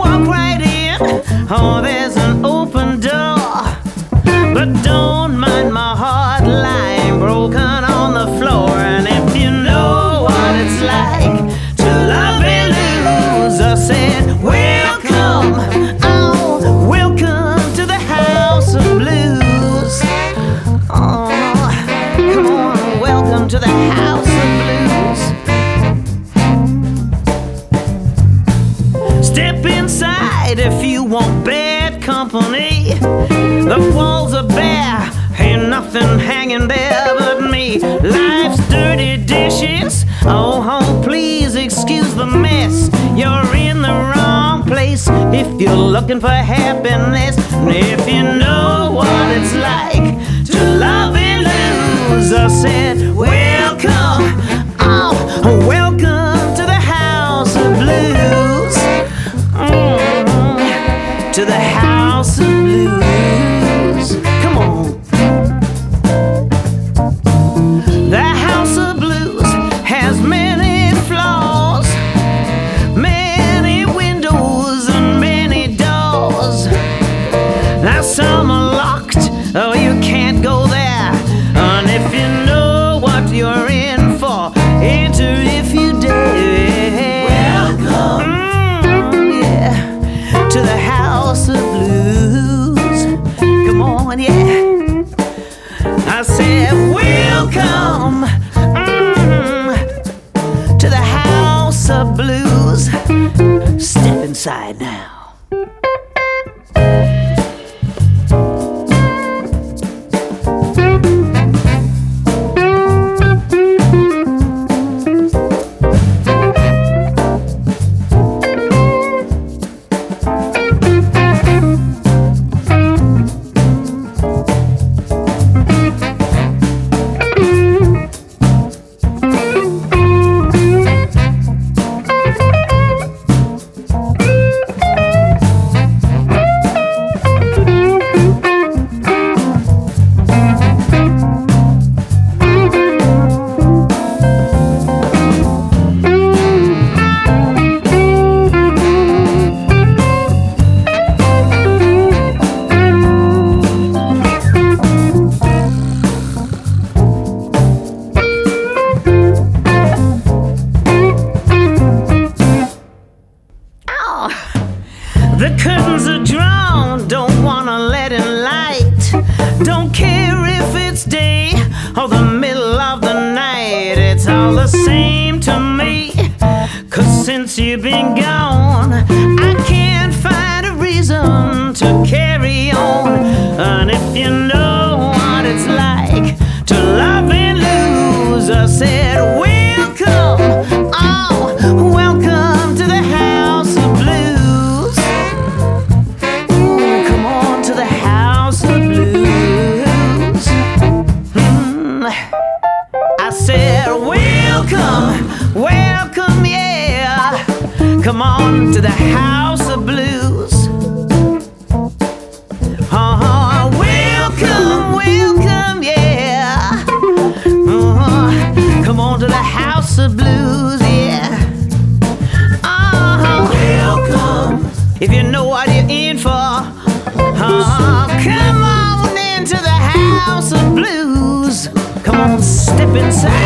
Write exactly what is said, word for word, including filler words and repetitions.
walk right in. Oh, there's an open door. But don't mind my heart lying broken on the floor. And if you know what it's like to love and lose, I said, welcome, oh, welcome to the house of blues. Oh, come on, welcome to the house of blues. Step inside if you want bad company. The walls are bare, ain't nothing hanging there but me. Life's dirty dishes, oh, oh, please excuse the mess. You're in the wrong place if you're looking for happiness. And if you know what it's like to love and lose, I said, welcome, oh, welcome to the house of blues. Mm, to the house of blues. Come on. The house of blues has many flaws, many windows and many doors. Now some are locked, oh, you can't go there. And if you know what you're in for, enter if you dare. Welcome, mm, yeah, to the house of blues. Come on, yeah. I said, welcome, mm, to the house of blues. Step inside now. The curtains are drawn, don't wanna let in light. Don't care if it's day or the middle of the night. It's all the same to me, 'cause since you've been gone, I can't find a reason to carry on. And if you know what it's like to love and lose, I said, welcome, oh, welcome to the house of blues. Ooh, come on to the house of blues. Mm. I said, welcome, welcome, yeah. Come on to the house of blues. Uh-huh, welcome, welcome, yeah. Uh-huh, come on to the house of blues, yeah. Uh-huh, welcome. If you know what you're in for, uh-huh, come on into the house of blues. Come on, step inside.